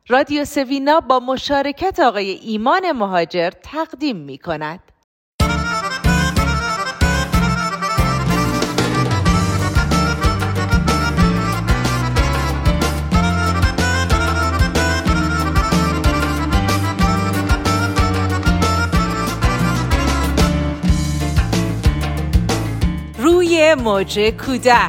رادیو سوینا با مشارکت آقای ایمان مهاجر تقدیم می کند. روی موج کودک.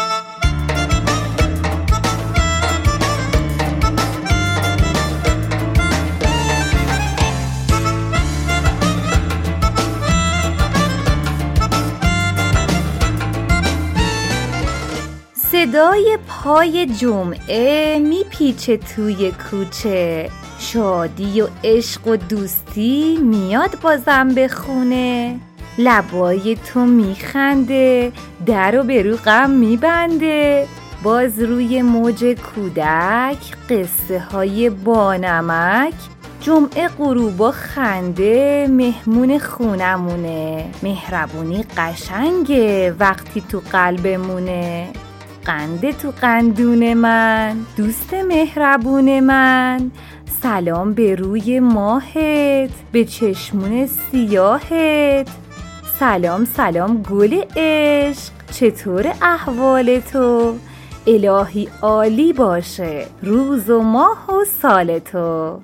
صدای پای جمعه میپیچه توی کوچه، شادی و عشق و دوستی میاد بازم به خونه. لبای تو میخنده، در و به رو غم میبنده. باز روی موج کودک قصه های بانمک. جمعه غروبا خنده، مهمون خونمونه. مهربونی قشنگه وقتی تو قلبمونه. قنده تو قندون من، دوست مهربون من. سلام به روی ماهت، به چشمون سیاهت. سلام سلام گل عشق، چطور احوال تو؟ الهی عالی باشه روز و ماه و سال تو.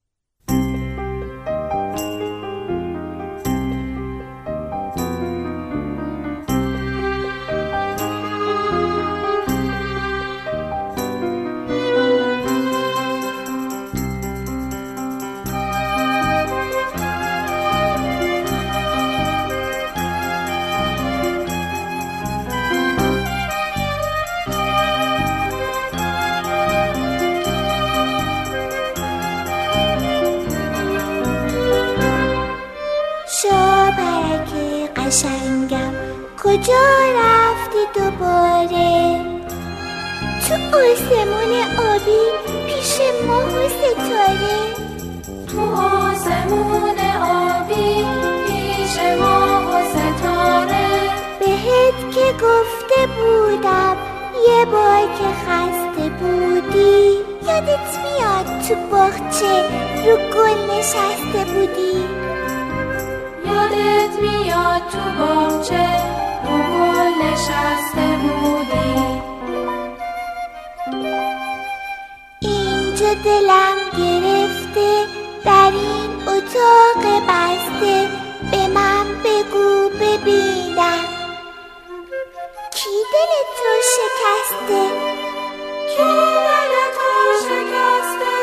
قشنگم کجا رفتی دوباره؟ تو آسمون آبی پیش ماه و ستاره. تو آسمون آبی پیش ماه و ستاره. بهت که گفته بودم یه بار که خسته بودی، یادت میاد تو باغچه رو گل نشسته بودی؟ یادت میاد تو باغچه رو گل نشسته بودی؟ اینجا دلم گرفته در این اتاق بسته، به من بگو ببینم کی دل تو شکسته؟ کی دل تو شکسته؟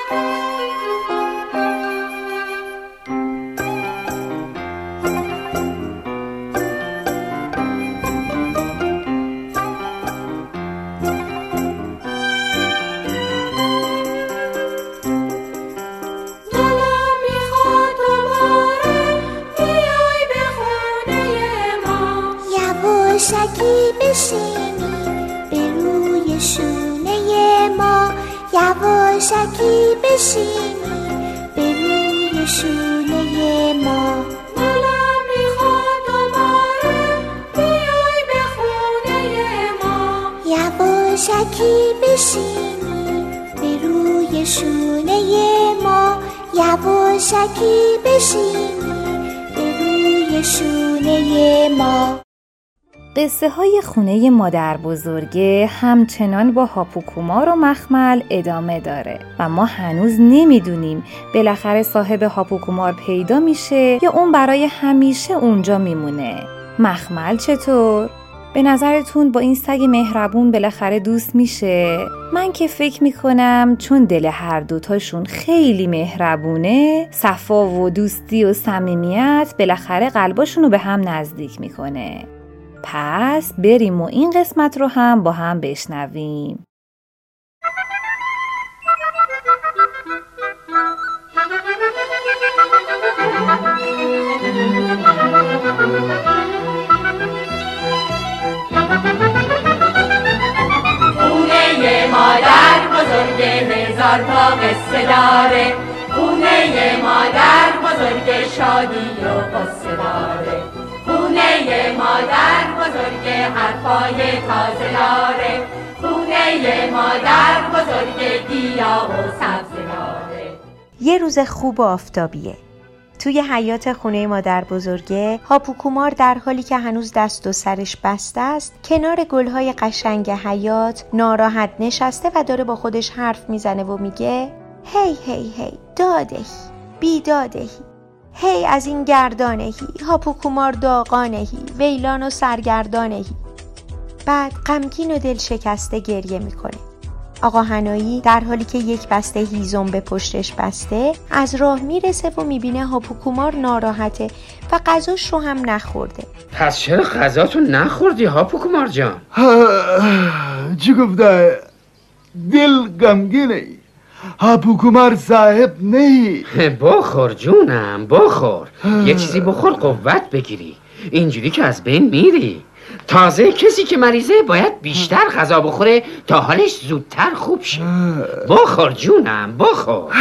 یواشکی بشینی به روی شونه ما. یواشکی بشینی به روی شونه ما. دلم میخواد دوباره بیای به خونه ما. یواشکی بشینی به روی شونه ما. یواشکی بشینی به روی شونه ما. قصه های خونه مادر بزرگه همچنان با هاپوکومار و مخمل ادامه داره و ما هنوز نمیدونیم بالاخره صاحب هاپوکومار پیدا میشه یا اون برای همیشه اونجا میمونه. مخمل چطور؟ به نظرتون با این سگ مهربون بالاخره دوست میشه؟ من که فکر میکنم چون دل هر دوتاشون خیلی مهربونه، صفا و دوستی و صمیمیت بالاخره قلباشونو به هم نزدیک میکنه. پس بریم و این قسمت رو هم با هم بشنویم. خونه مادر بزرگ هزار تا قصه داره. خونه مادر بزرگ شادی و قصه داره. خونه خونه مادر بزرگ حرفای تازه داره، خونه مادر بزرگ گیاه و سبزه داره. یه روز خوب و آفتابیه. توی حیاط خونه مادر بزرگه هاپوکومار در حالی که هنوز دست و سرش بسته است کنار گلهای قشنگ حیاط ناراحت نشسته و داره با خودش حرف میزنه و میگه هی هی هی دادهی بیدادهی، هی از این گردانهی، هاپوکومار داغانهی، ویلان و سرگردانهی. بعد غمگین و دل شکسته گریه میکنه. آقا حنایی در حالی که یک بسته هیزم به پشتش بسته از راه میرسه و میبینه هاپوکومار ناراحته و غذاش رو هم نخورده. پس چرا غذاتو نخوردی هاپوکومار جان؟ چی گفته؟ دل غمگینه. هاپوکومار صاحب نه. بخور جونم بخور، یه چیزی بخور قوت بگیری، اینجوری که از بین میری. تازه کسی که مریضه باید بیشتر غذا بخوره تا حالش زودتر خوب شه. بخور جونم بخور.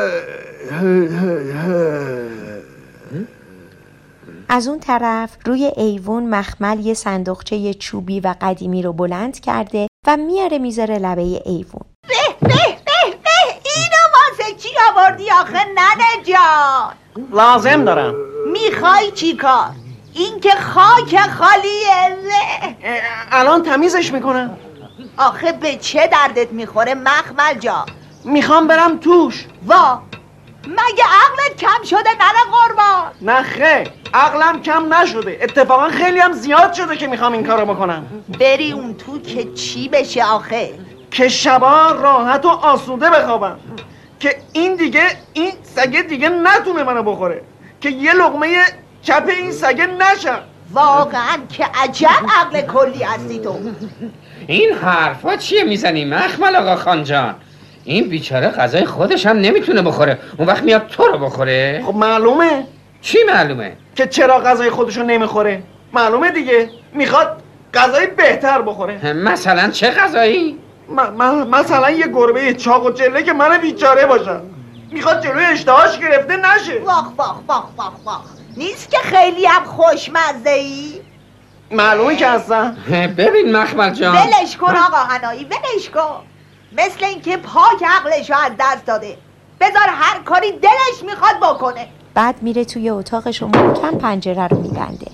از اون طرف روی ایوون مخمل یه صندوقچه چوبی و قدیمی رو بلند کرده و میذاره لبه ایوون. به اینو واسه چی آوردی آخه ننه جان؟ لازم دارم. میخوای چی کار؟ این که خاک خالیه. الان تمیزش میکنم. آخه به چه دردت میخوره مخمل جان؟ میخوام برم توش. وا مگه عقلت کم شده ننه قربان؟ نه خیر، عقلم کم نشده، اتفاقا خیلی هم زیاد شده که میخوام این کارو بکنم. بری اون تو که چی بشه آخه؟ که شبا راحت و آسوده بخوابم، که این سگه دیگه نتونه منو بخوره، که یه لقمه چپ این سگه نشم. واقعا که عجب عقل کلی هستی تو. این حرفا چیه میزنی مخمل آقا خان جان؟ این بیچاره غذای خودش هم نمیتونه بخوره، اون وقت میاد تو رو بخوره؟ خب معلومه. چی معلومه؟ که چرا غذای خودشو نمیخوره. معلومه دیگه، میخواد غذای بهتر بخوره. مثلا چه غذایی؟ مثلا یه گربه چاق و چله که من بیچاره باشم. میخواد جلوی اشتهاش گرفته نشه. واخ نیست که خیلی هم خوشمزه ای؟ معلومه که هستم. ببین مخمل جان، ولش کن آقا حنایی، ولش کن. مثل اینکه پاک عقلشو از دست داده. بذار هر کاری دلش میخواد بکنه. بعد میره توی اتاقش و محکم پنجره رو میبنده.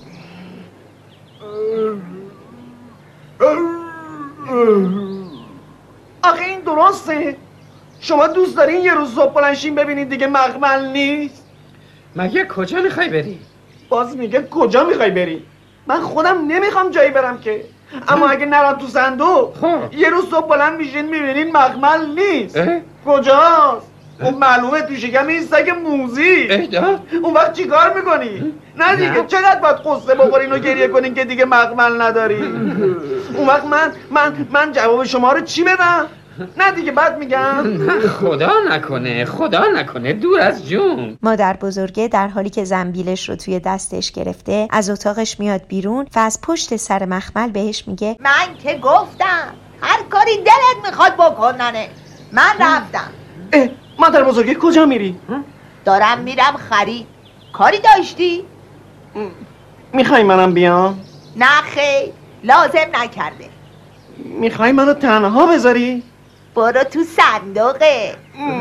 آخه این درسته؟ شما دوست دارین یه روز صبح بلنشین ببینید دیگه مخمل نیست؟ مگه کجا میخوای بری؟ باز میگه کجا میخوای بری؟ من خودم نمیخوام جایی برم که، اما اگه نرم تو صندوق یه روز صبح بلند میشین میبینین مخمل نیست. کجاست؟ اون معلومه تو شکم این سگ موزی. اون وقت چی کار میکنی؟ نه دیگه چقدر باید قصه بخورین و گریه کنین که دیگه مخمل نداری؟ اون وقت من جواب شما رو چی بدم؟ نه دیگه بعد میگم. خدا نکنه دور از جون. مادر بزرگه در حالی که زنبیلش رو توی دستش گرفته از اتاقش میاد بیرون و از پشت سر مخمل بهش میگه من که گفتم هر کاری دلت میخواد بکننه. من رفتم. مادر بزرگه کجا میری؟ دارم میرم خرید. کاری داشتی؟ میخوای منم بیام؟ نه خیر، لازم نکرده. میخوای منو تنها بذاری؟ برو تو صندوقه.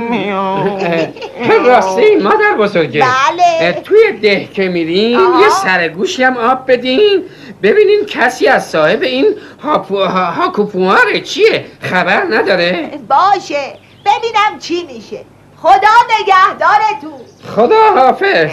راستی مادر بزرگه؟ بله. توی ده که میرین یه سرگوشی هم آب بدین ببینین کسی از صاحب این هاپوکومار چیه خبر نداره؟ باشه ببینم چی میشه. خدا نگهدارتون. خدا حافظ.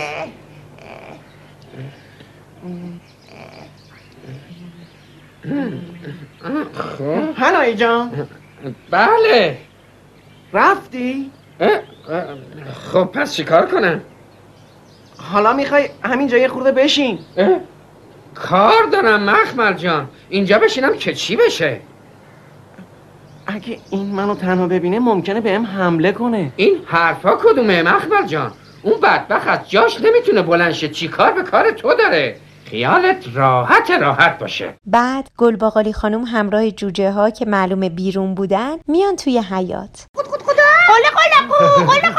حنایی جان. بله. رفتی؟ خب پس چیکار کنم؟ حالا میخوای همینجا یه خورده بشین؟ کار دارم مخمل جان، اینجا بشینم که چی بشه؟ اگه این منو تنها ببینه ممکنه بهم حمله کنه. این حرفا کدومه مخمل جان؟ اون بدبخت از جاش نمیتونه بلند شه، چی کار به کار تو داره؟ خیالت راحت باشه. بعد گلباقالی خانم همراه جوجه ها که معلومه بیرون بودن میان توی حیاط. خدا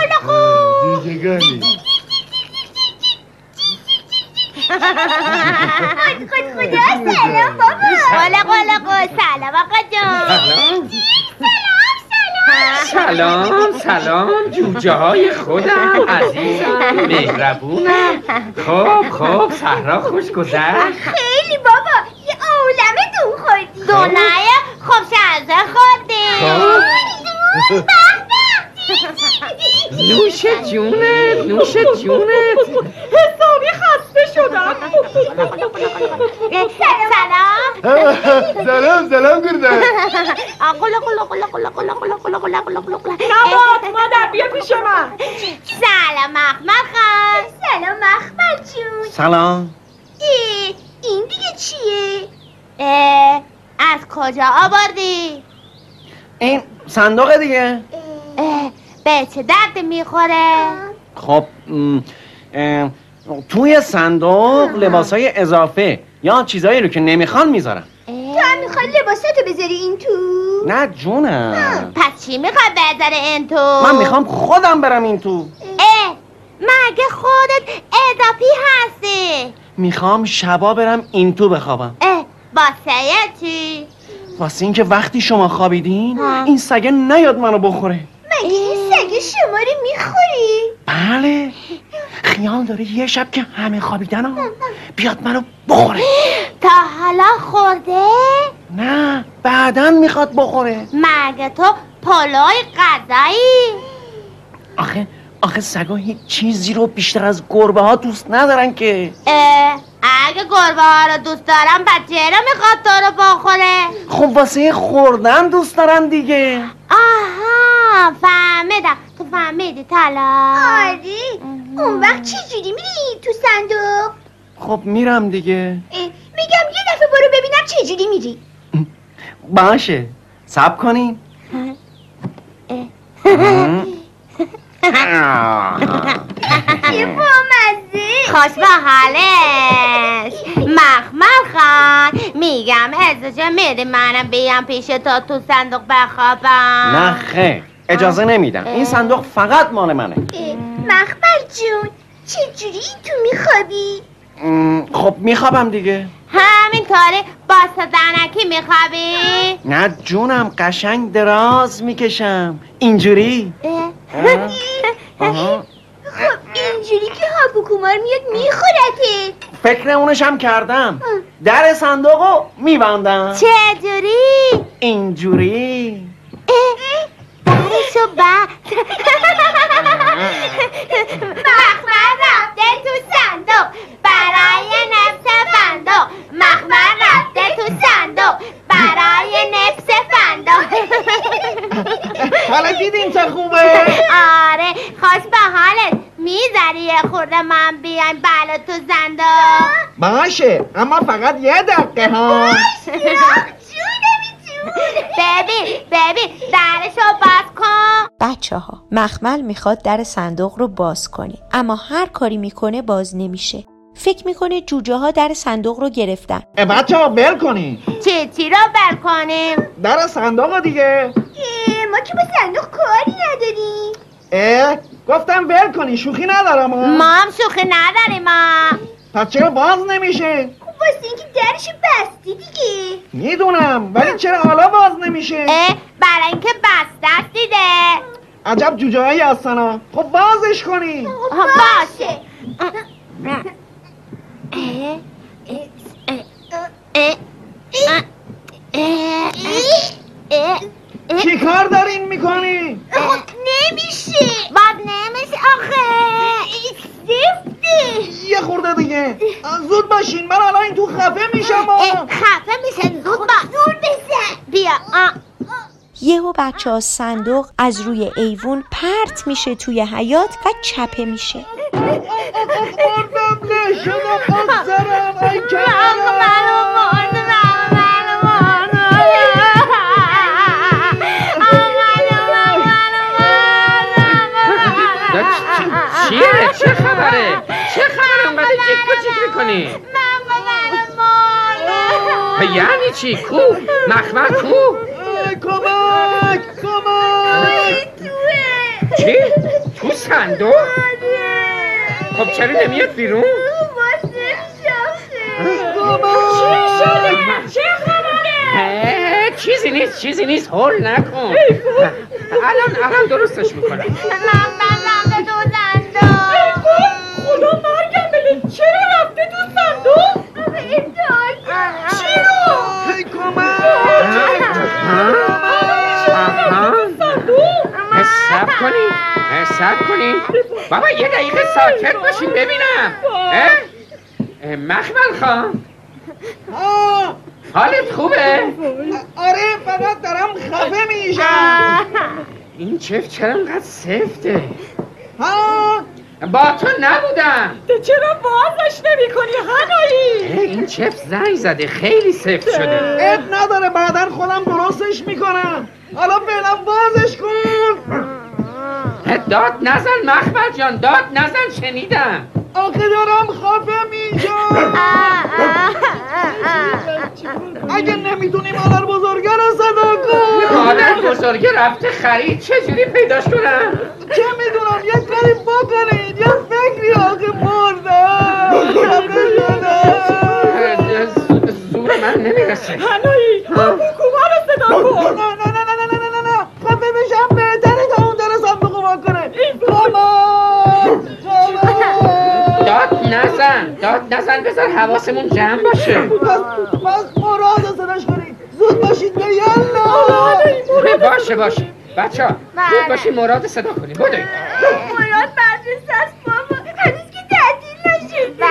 قله خدا سلام بابا. قلا سلام آقا جان. سلام جوجه های خودم، عزیزم، مهربونم. خب صحرا خوش گذشت؟ خیلی بابا، یه عالمه دون خوردی. دونایه خب شرزه خوردی. نوش جونت حسابی خسته شدم. سلام گرده. نبات مادر بیا پیش من. سلام مخمل خان. سلام مخمل جون. سلام. این دیگه چیه؟ از کجا آوردی؟ این صندوق دیگه. به چه درد میخوره؟ خب توی صندوق لباسای اضافه یا چیزایی رو که نمیخوان میذارم. تو هم میخوای لباساتو بذاری این تو؟ نه جونم. پس چی میخوای بذاره این تو؟ من میخوام خودم برم این تو. مگه خودت اضافی هستی؟ میخوام شبا برم این تو بخوابم. واسه چی؟ واسه این که وقتی شما خوابیدین این سگه نیاد منو بخوره. مگه این سگه شما رو میخوری؟ بله، خیال داره یه شب که همه خوابیدن بیاد منو بخوره. تا حالا خورده؟ نه، بعداً میخواد بخوره. مگه تو پلوی غذایی؟ آخه سگا هیچ چیزی رو بیشتر از گربه ها دوست ندارن که. اگه گربه ها رو دوست دارن بچه رو میخواد تو رو بخوره؟ خب واسه خوردن دوست دارن دیگه. آها فهمیدم. تو فهمیدی طلا؟ آره. اون وقت چی جوری میری تو صندوق؟ خب میرم دیگه. میگم یه دفعه برو ببینم چه جوری میری. باشه صبر کنین. چه بامزه. خوش به حالش مخمل خان. میگم ازش میری منم بیام پیش تو صندوق بخوابم؟ نه خیر، اجازه نمیدم. این صندوق فقط مال منه. مخمل جون چجوری این تو میخوابی؟ خب میخوابم دیگه. همینطوری با زنکی میخوابی؟ نه جونم، قشنگ دراز میکشم اینجوری. خب اینجوری که هاپوکومار میاد میخورته. فکر اونشم کردم. در صندوقو میبندم. چجوری؟ اینجوری. درشو بند. مخمل رفته تو صندوق برای نفس فندق. مخمل رفته تو صندوق برای نفس فندق. حالا دیدین چه خوبه؟ آره خوش به حالت. میذاری یه خورده من بیایم بالا تو صندوق؟ باشه اما فقط یه دقیقه ها. ببین درشو باز کن. بچه‌ها، مخمل میخواد در صندوق رو باز کنه اما هر کاری میکنه باز نمیشه. فکر میکنه جوجه ها در صندوق رو گرفتن. بچه‌ها بل کنین. چی رو بل کنیم؟ در صندوق دیگه. ما که با صندوق کاری نداریم. گفتم بل کنین، شوخی ندارم. ما هم شوخی نداریم. پس چرا باز نمیشه؟ خب واسه اینکه درشو بستی دیگه. میدونم، ولی چرا حالا باز نمیشه؟ برای اینکه بسته است دیده. عجب جوجه هایی هستن. خب بازش کنین. باشه. چی کار دارین میکنی؟ خب نمیشه. باز نمیشه آخه. زفته. یه خورده دیگه. زود باشین، من الان این تو خفه میشم. خفه میشه. زود بزن. بیا. یهو بچه‌ها صندوق از روی ایوون پرت میشه توی حیاط و چپه میشه. مردم له شدم از سرم. ای چه خبره؟ اونقدر جیک میکنی؟ یعنی چی؟ کو؟ مخمل کو؟ کمک! چی؟ تو صندوق؟ خب چرا نمیاد بیرون؟ واسه شاخه. چه خبره؟ چیزی نیست هول نکن. الان درستش میکنم. من رفته تو صندوق. خدا مرگم بله، چرا رفته تو صندوق؟ چی رو؟ صبر کنین بابا، یه دقیقه ساکت باشین ببینم. مخمل خان، حالت خوبه؟ آره، فقط دارم خفه میشم. این چفت چرا انقدر سفته؟ با تو نبودم. چرا بازش نمی کنی هنایی؟ این چفت زنگ زده، خیلی سفت شده. اب نداره، بعدن خودم درستش میکنم. حالا فعلا بازش کن. داد نزن مخمل جان، داد نزن، شنیدم. آخه دارم خفه میشم. اگه نمیتونی مادر بزرگه رو صدا کن. مادر بزرگه رفته خرید، چجوری پیداش کنم؟ چه میدونم، یه کاری بکنید، یه فکری. آخه مردم، زور من نمیرسه. هنایی حکومه رو صدا کن. نه خفه بشم بهتره تا اون در صندوق ما کنه. داد نزن بذار حواسمون جمع باشه. پس مراد رو صداش کنید. زود باشید به یلا. باشه بچه ها زود باشید مراد صدا کنید. بدوید مراد مدرسه است بابا، هنوز که تعطیل نشده.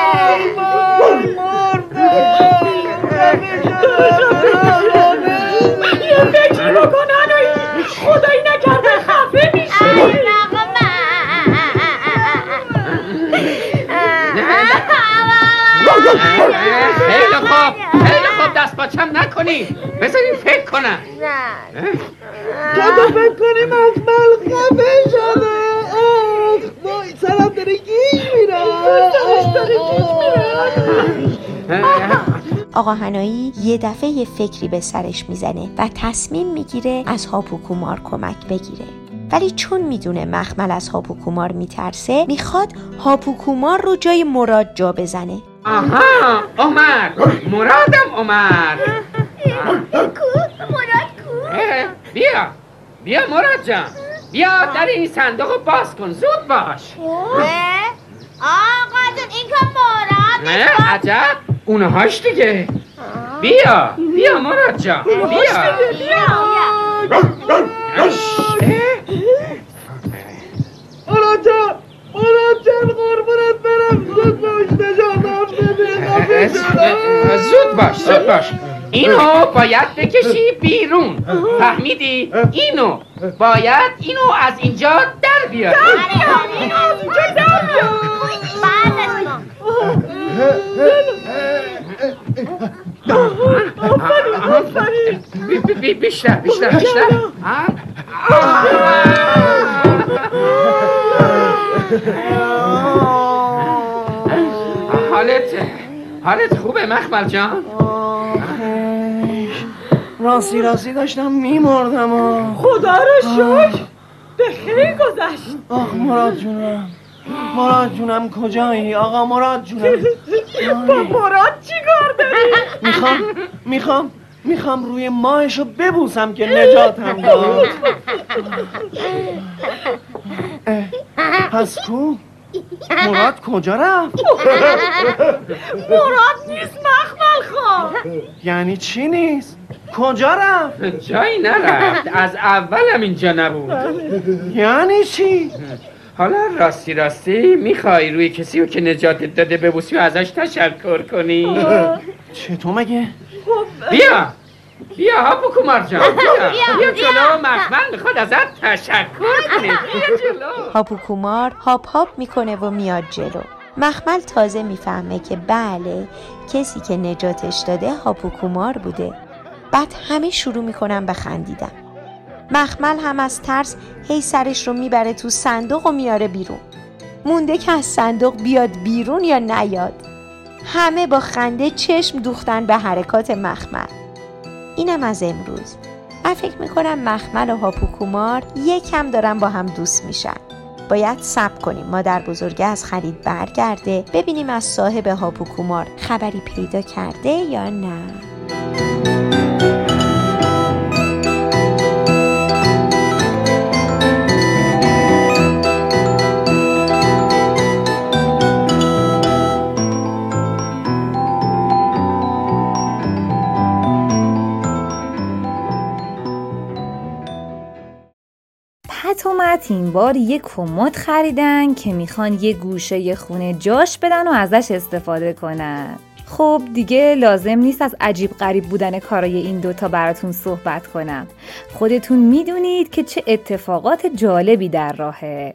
یه فکری بکن هنایی، خدایی نکرده خفه میشه. خیلی خوب دست باچم نکنی، بذاریم فکر کنم. تو فکر کنی مخمل خفه شده. وای سرم داره گیج میره. آقا هنایی یه دفعه یه فکری به سرش میزنه و تصمیم میگیره از هاپوکومار کمک بگیره. ولی چون میدونه مخمل از هاپوکومار میترسه، میخواد هاپوکومار رو جای مراد جا بزنه. آها اومد، مرادم اومد. مراد کو؟ بیا مراد جان، بیا در این صندوق رو باز کن، زود باش. آقا جون این که مراد. عجب، اونهاش دیگه. بیا مراد جان، بیا. مراد جان قربونت برم، زود باش نجاتم بده. زود باش. اینو باید بکشی بیرون، فهمیدی؟ اینو باید از اینجا در بیاری. اینو از اینجا در بیاری. بیشتر. حالت خوبه مخمل جان؟ راستی داشتم میمردم. خدا رو شکر به خیر گذشت. آخ مراد جونم کجایی؟ آقا مراد جونم. با مراد چی کار داری؟ میخوام روی ماهشو ببوسم که نجاتم داد. پس کو؟ مراد کجا رفت؟ مراد نیست مخمل خان. یعنی چی نیست؟ کجا رفت؟ جایی نرفت، از اولم اینجا نبود. یعنی چی؟ حالا راستی میخوای روی کسی رو که نجاتت داده ببوسی و ازش تشکر کنی؟ چطور مگه؟ بیا هاپوکومار جان، بیا جلو، مخمل میخواد ازت تشکر کنه. بیا جلو. هاپوکومار هاپ میکنه و میاد جلو. مخمل تازه میفهمه که بله، کسی که نجاتش داده هاپوکومار بوده. بعد همه شروع میکنن به خندیدن. مخمل هم از ترس هی سرش رو میبره تو صندوق و میاره بیرون. مونده که از صندوق بیاد بیرون یا نیاد. همه با خنده چشم دوختن به حرکات مخمل. اینم از امروز. من فکر میکنم مخمل و هاپوکومار یکم دارن با هم دوست میشن. باید صبر کنیم مادر بزرگه از خرید برگرده، ببینیم از صاحب هاپوکومار خبری پیدا کرده یا نه. پت و مت این بار یه کمد خریدن که میخوان یه گوشه خونه جاش بدن و ازش استفاده کنن. خب دیگه لازم نیست از عجیب غریب بودن کارای این دوتا براتون صحبت کنم. خودتون میدونید که چه اتفاقات جالبی در راهه.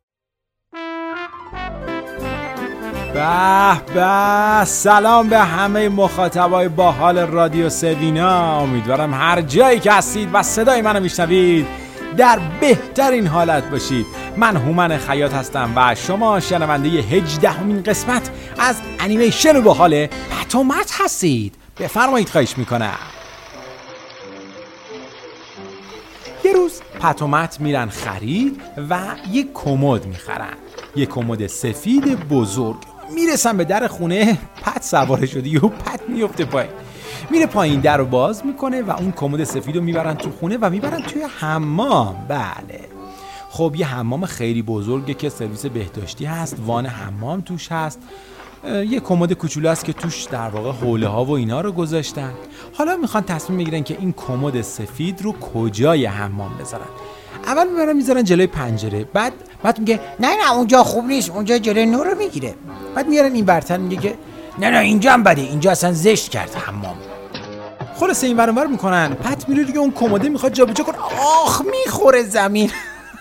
به به، سلام به همه مخاطبای باحال رادیو سوینا. امیدوارم هر جایی که هستید و صدای منو میشنوید در بهترین حالت باشید. من هومن خیاط هستم و شما شنونده 18مین قسمت از انیمیشن باحال پت و مت هستید. بفرمایید، خواهش میکنم. یه روز پت و مت میرن خرید و یه کمد میخرن، یه کمد سفید بزرگ. میرسن به در خونه، پت سوار شده، یهو پت میفته پایین، میره پایین، در رو باز میکنه و اون کمد سفید رو میبرن تو خونه و میبرن توی حمام. بله، خب یه حمام خیلی بزرگه که سرویس بهداشتی هست، وان حمام توش هست، یه کمد کوچولو هست که توش در واقع حوله ها و اینا رو گذاشتن. حالا میخوان تصمیم بگیرن که این کمد سفید رو کجای حمام بذارن. اول میبرن میذارن جلوی پنجره، بعد میگه نه اونجا خوب نیست، اونجا جلوی نور رو میگیره. بعد میارن این برتر، میگه که نه اینجا هم بده، اینجا اصلا زشت کرد حمام. خلاصه این ور اون ور میکنن، پت میره دیگه اون کمده میخواد جابجا کنه، آخ میخوره زمین.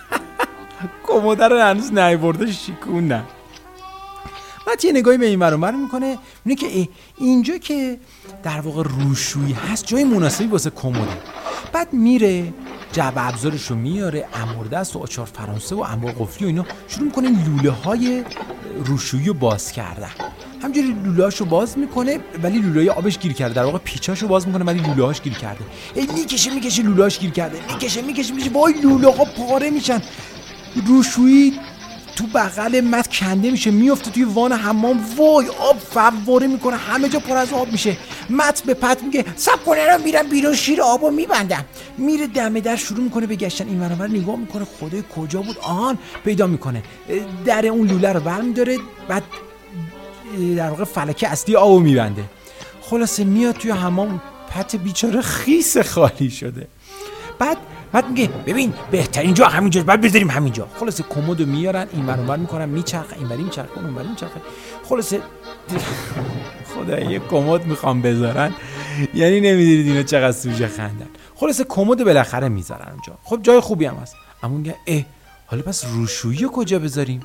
کمده رو هنوز نیاورده شیکوندن. بعد یه نگاهی به این ور اون ور میکنه، میگه که اینجا که در واقع روشویی هست، جای مناسبی واسه کمده. بعد میره جعبه ابزارشو میاره، امردست و آچار فرانسه و انواع قفلی و اینا، شروع میکنه لوله های روشویی رو باز کردن. همجوری لوله هاشو باز میکنه ولی لوله های آبش گیر کرده، در واقع پیچاشو باز میکنه ولی لوله هاش گیر کرده. میکشه لوله هاش گیر کرده، میکشه وای لوله ها پاره میشن، روشویی تو بغل مت کنده میشه، میفته توی وان حمام، وای آب فواره میکنه، همه جا پر از آب میشه. مت به پت میگه صبر کن، الان میرم بیرون شیر آبو میبندم. میره دم در، شروع میکنه به گشتن، این ور اون ور نگاه میکنه، خدای کجا بود، آهان پیدا میکنه، در اون لوله رو برمی‌داره، بعد در واقع فلکه اصلی آبو میبنده. خلاصه میاد توی حمام، پت بیچاره خیس خالی شده. بعد میگه ببین بهترین جا همینجاست، بعد بذاریم همینجا. خلاصه کمدو میارن، این ور اون ور میکنن، میچرخه، این ور میچرخه، اون ور میچرخه. خلاصه خدای یه کمد میخوام بذارن، یعنی نمیدونید اینا چقدر سوژه خندن. خلاصه کمدو بالاخره میذارن اونجا. خب جای خوبی هم هست، اما میگه حالا پس روشویی کجا بذاریم؟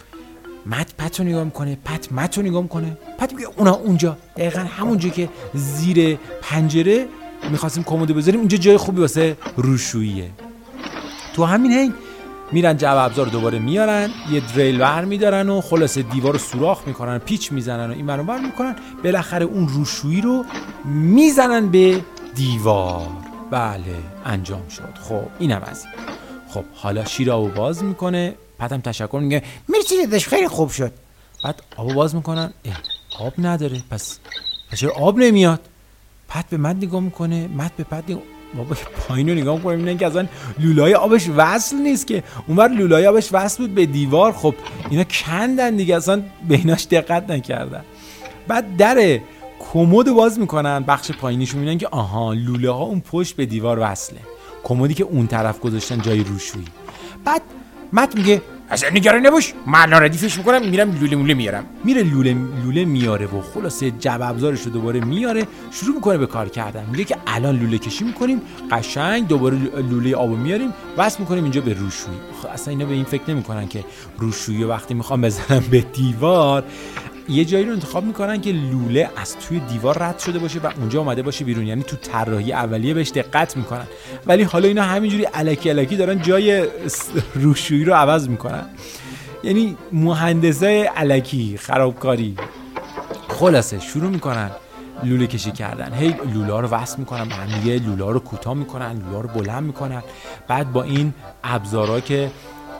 پت رو نگاه میکنه، مت رو نگاه میکنه، پت میگه اونجا، دقیقاً همونجا که زیر پنجره میخواستیم کمدو بذاریم، اونجا جای خوبی واسه روشوییه. تو همین حین میرن جعبه ابزار دوباره میارن، یه دریل ور میدارن و خلاصه دیوار رو سوراخ میکنن، پیچ میزنن و این ور اون ور میکنن، بالاخره اون روشویی رو میزنن به دیوار. بله انجام شد. خب اینم از این. خب حالا شیر آبو باز میکنه، پتم تشکر میگه مرسی داداش خیلی خوب شد. بعد آبو باز میکنن، آب نداره، پس چرا آب نمیاد؟ پت به مت نگاه میکنه، مت به پت نگاه، بابا پایین رو نگاه میکنه، میبینن که اصلا لولای آبش وصل نیست، که اونور لولای آبش وصل بود به دیوار. خب اینا کندن دیگه، اصلا به ایناش دقت نکردن. بعد در کمد باز میکنن، بخش پایینیشو میبینن که آها لوله ها اون پشت به دیوار وصله، کمدی که اون طرف گذاشتن جای روشویی. بعد مت میگه اصلا نگران نباش، من ردیفش میکنم، میرم لوله میارم. میره لوله میاره و خلاصه جعبه ابزارش رو دوباره میاره، شروع میکنه به کار کردن. میگه که الان لوله کشی میکنیم، قشنگ دوباره لوله آبو میاریم، وصل میکنیم اینجا به روشویی. اصلا اینا به این فکر نمیکنن که روشویی وقتی میخوام بزنم به دیوار، یه جایی رو انتخاب میکنن که لوله از توی دیوار رد شده باشه و اونجا اومده باشه بیرون، یعنی تو طراحی اولیه بهش دقت میکنن. ولی حالا اینا همینجوری الکی دارن جای روشویی رو عوض میکنن، یعنی مهندسای الکی، خرابکاری. خلاصه شروع میکنن لوله کشی کردن، هی لوله ها رو وصل میکنن به هم دیگه، لوله ها رو کوتاه میکنن، لوله ها رو بلند میکنن. بعد با این ابزارا که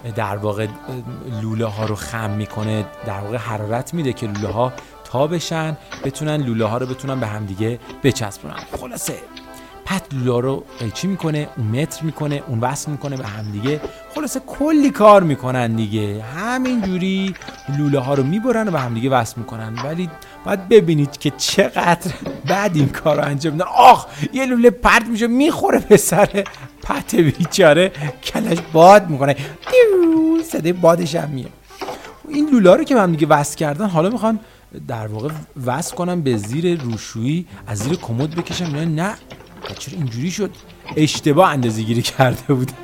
در واقع لوله ها رو خم میکنه، در واقع حرارت میده که لوله ها تا بشن، بتونن لوله ها رو بتونن به هم دیگه بچسبونن. خلاصه پت لوله رو قیچی میکنه، اون متر میکنه، اون وصل میکنه به هم دیگه. خلاصه کلی کار میکنن دیگه، همین جوری لوله ها رو میبرن و به هم دیگه وصل میکنن. ولی باید ببینید که چقدر بعد این کار رو انجام میدن. آخ یه لوله پرت میشه میخوره به سر پت بیچاره، کلش باد میکنه، صدای بادش هم میاد. این لوله رو که به هم دیگه وصل کردن، حالا میخوان در واقع وصل کنم به زیر روشویی، از زیر کمد بکشم. نه چرا اینجوری شد؟ اشتباه اندازه‌گیری کرده بودم.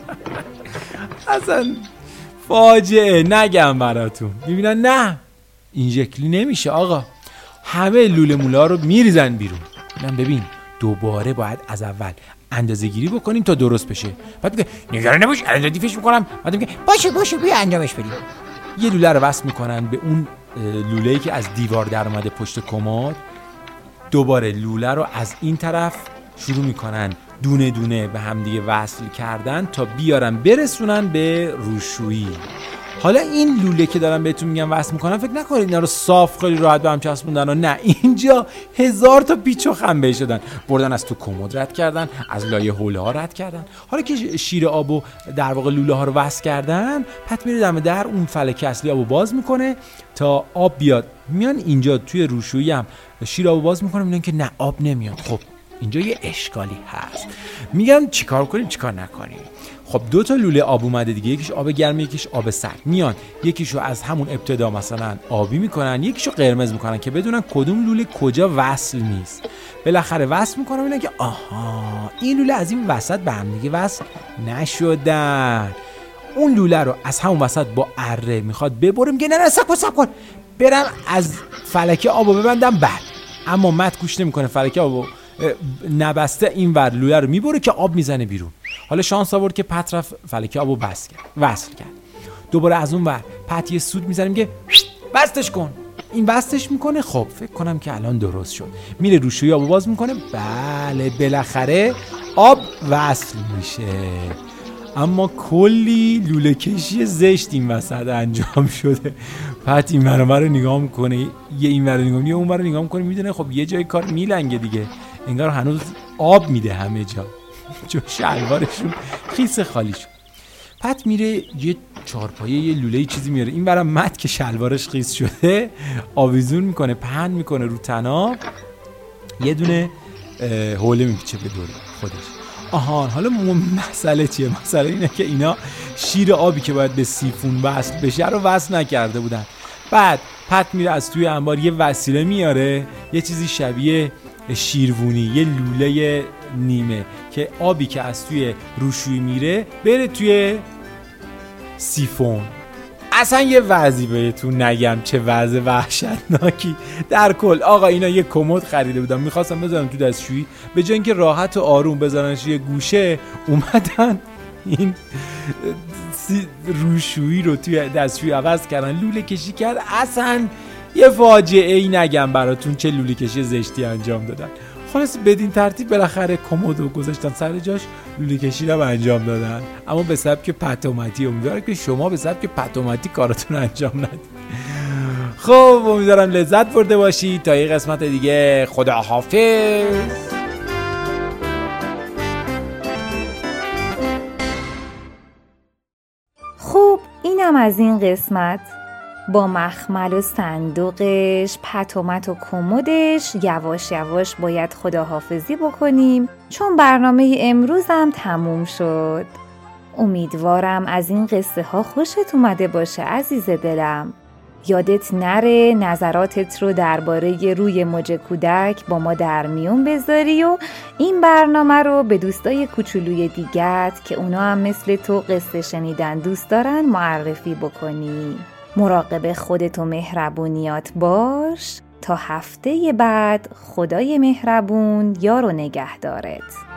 اصلا فاجعه نگم براتون. میبینن نه این شکلی نمیشه آقا، همه لوله مولا رو میریزن بیرون. ببین دوباره باید از اول اندازه‌گیری بکنیم تا درست بشه. بعد میگه نگران نباش الان ردیفش میکنم. بعد میگه باشه بیا انجامش بدیم. یه لوله رو وصل میکنن به اون لوله‌ای که از دیوار در اومده پشت کمد. دوباره لوله رو از این طرف شروع میکنن دونه دونه به هم دیگه وصل کردن تا بیارن برسونن به روشویی. حالا این لوله که دارم بهتون میگم وصل میکنن، فکر نکنید اینا رو صاف خیلی راحت به هم چسبوندن و نه، اینجا 1000 تا پیچ و خم بهش دادن. بردن از تو کمد رد کردن، از لایه حوله ها رد کردن. حالا که شیر آبو در واقع لوله ها رو وصل کردن، پت میره دم در اون فلکه اصلی آبو باز میکنه تا آب بیاد. میان اینجا توی روشویی هم شیر آبو باز میکنه، میگن که نه آب نمیاد. خب اینجا یه اشکالی هست. میگن چیکار کنیم چیکار نکنیم. خب 2 تا لوله آب اومده دیگه، یکیش آب گرم یکیش آب سرد. میان یکیشو از همون ابتدا مثلا آبی میکنن، یکیشو قرمز میکنن که بدونن کدوم لوله کجا وصل نیست. بالاخره وصل میکنن، میگن که آها این لوله از این وسط به هم دیگه وصل نشدن. اون لوله رو از همون وسط با اره میخواد ببره، میگه نه صبر کن برم از فلکه آبو ببندم بعد. اما مت گوش نمیکنه، فلکه آبو نبسته این ور لوله رو میبره که آب میزنه بیرون. حالا شانس آورد که پت رفت فلکه آبو وصل کرد. دوباره از اون ور پت یه سود میزنه، میگه بستش کن. این بستش میکنه. خب فکر کنم که الان درست شد. میره روشویی آبو باز میکنه. بله بالاخره آب وصل میشه. اما کلی لوله کشی زشت این وسط انجام شده. پت این ور رو نگاه میکنه، یه این ور نگاه میکنه، اون ور نگاه میکنه، میدونه خب یه جای کار میلنگه دیگه، انگار هنوز آب میده همه جا، چون شلوارشون خیس خالی شد. پت میره یه چارپایه یه لوله چیزی میاره، این برام مت که شلوارش خیس شده آویزون میکنه، پهن میکنه رو تناب، یه دونه حوله میپیچه به دور خودش. آهان حالا مسئله چیه؟ مسئله اینه که اینا شیر آبی که باید به سیفون وصل بشه رو وصل نکرده بودن. بعد پت میره از توی انبار یه وسیله میاره، یه چیزی شبیه شیروونی، یه لوله نیمه که آبی که از توی روشویی میره بره توی سیفون. اصلا یه وضعی بهتون نگم چه وضع وحشتناکی. در کل آقا اینا یه کمد خریده بودن، میخواستم بذارن تو دستشویی، به جای اینکه راحت و آروم بذارنش یه گوشه، اومدن این روشویی رو توی دستشویی عوض کردن، لوله کشی کرد. اصلا یه فاجعه ای نگم براتون چه لوله کشی زشتی انجام دادن. خلاص بدین ترتیب بالاخره کمدو گذاشتن سر جاش، لوله کشی رو انجام دادن، اما به سبک پتومتی. امیدوارم که شما به سبک پتومتی کاراتون انجام ندید. خب امیدوارم لذت برده باشید. تا یه قسمت دیگه خداحافظ. خب اینم از این قسمت. با مخمل و صندوقش، پتومت و کمدش یواش یواش باید خداحافظی بکنیم، چون برنامه امروزم تموم شد. امیدوارم از این قصه ها خوشت اومده باشه عزیز دلم. یادت نره نظراتت رو درباره روی موج کودک با ما در میون بذاری و این برنامه رو به دوستای کوچولوی دیگت که اونا هم مثل تو قصه شنیدن دوست دارن معرفی بکنی. مراقب خودت و مهربونیات باش. تا هفته بعد خدای مهربون یار و نگهدارت.